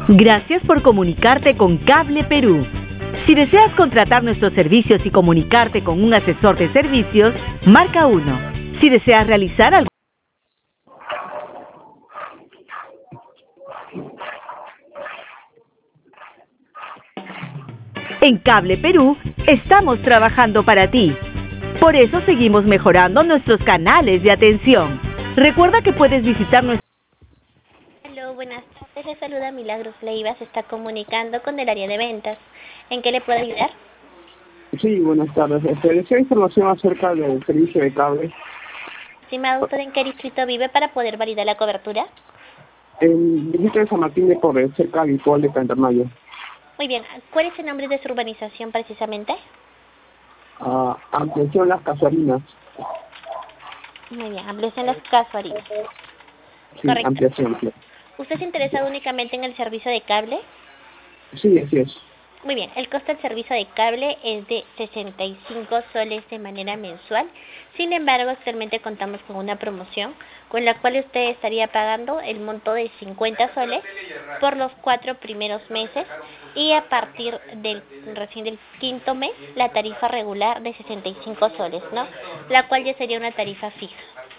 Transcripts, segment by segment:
Gracias por comunicarte con Cable Perú. Si deseas contratar nuestros servicios y comunicarte con un asesor de servicios, marca 1. Si deseas realizar algo en Cable Perú, estamos trabajando para ti. Por eso seguimos mejorando nuestros canales de atención. Recuerda que puedes visitar nuestro... Hola, buenas tardes. Le saluda Milagros Leiva. Se está comunicando con el área de ventas. ¿En qué le puedo ayudar? Sí, buenas tardes. Deseo información acerca del servicio de cable. Estimado, ¿usted en qué distrito vive para poder validar la cobertura? En distrito de San Martín de Porres, cerca de Habitual de Cantarmayo. Muy bien. ¿Cuál es el nombre de su urbanización precisamente? Ampliación Las Casuarinas. Muy bien. Ampliación Las Casuarinas. Sí, Correcto. ampliación. Sí. ¿Usted se interesa únicamente en el servicio de cable? Sí, así es. Muy bien, el costo del servicio de cable es de 65 soles de manera mensual. Sin embargo, actualmente contamos con una promoción con la cual usted estaría pagando el monto de 50 soles por los 4 primeros meses y a partir del recién del quinto mes la tarifa regular de 65 soles, ¿no? La cual ya sería una tarifa fija.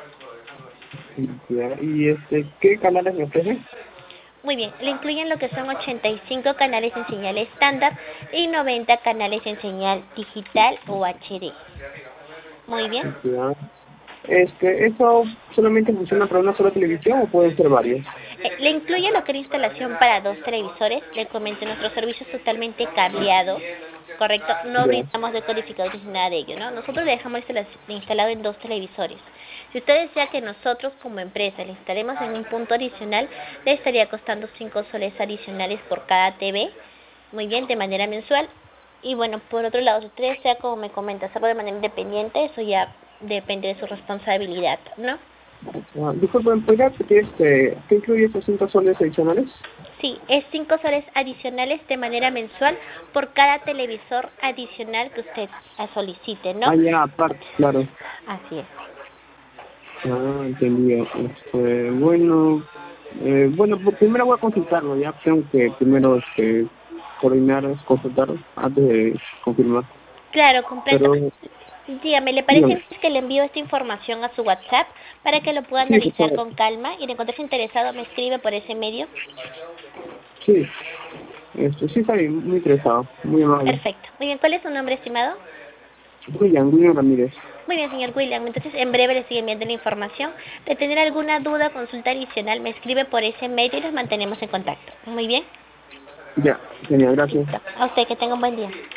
¿Y qué canales me ofrece? Muy bien, le incluyen lo que son 85 canales en señal estándar y 90 canales en señal digital o HD. Muy bien. Ya. ¿Eso solamente funciona para una sola televisión o pueden ser varias? Le incluye lo que es la instalación para 2 televisores. Le comento, nuestro servicio es totalmente cableado, ¿correcto? No Ya. brindamos decodificadores ni nada de ello, ¿no? Nosotros le dejamos instalado en 2 televisores. Si usted desea que nosotros como empresa le instalemos en un punto adicional, le estaría costando 5 soles adicionales por cada TV, muy bien, de manera mensual. Y bueno, por otro lado, si usted desea, como me comenta, hacerlo de manera independiente, eso ya depende de su responsabilidad, ¿no? Disculpe, ¿me podría repetir qué incluye esos 5 soles adicionales? Sí, es 5 soles adicionales de manera mensual por cada televisor adicional que usted solicite, ¿no? Ya, aparte, claro. Así es. Entendido. Bueno, primero voy a consultarlo, ya tengo que primero coordinar, consultar antes de confirmar. Claro, comprendo. Pero, Dígame, ¿le parece dígame. bien que le envío esta información a su WhatsApp para que lo pueda Sí, por analizar favor. con calma y de encontrarse interesado me escribe por ese medio? Sí, sí está bien, muy interesado, muy amable. Perfecto. Muy bien, ¿cuál es su nombre, estimado? William Ramírez. Muy bien, señor William. Entonces, en breve le sigue enviando la información. De tener alguna duda, consulta adicional, me escribe por ese medio y nos mantenemos en contacto. Muy bien. Ya, genial, gracias. Listo. A usted, que tenga un buen día.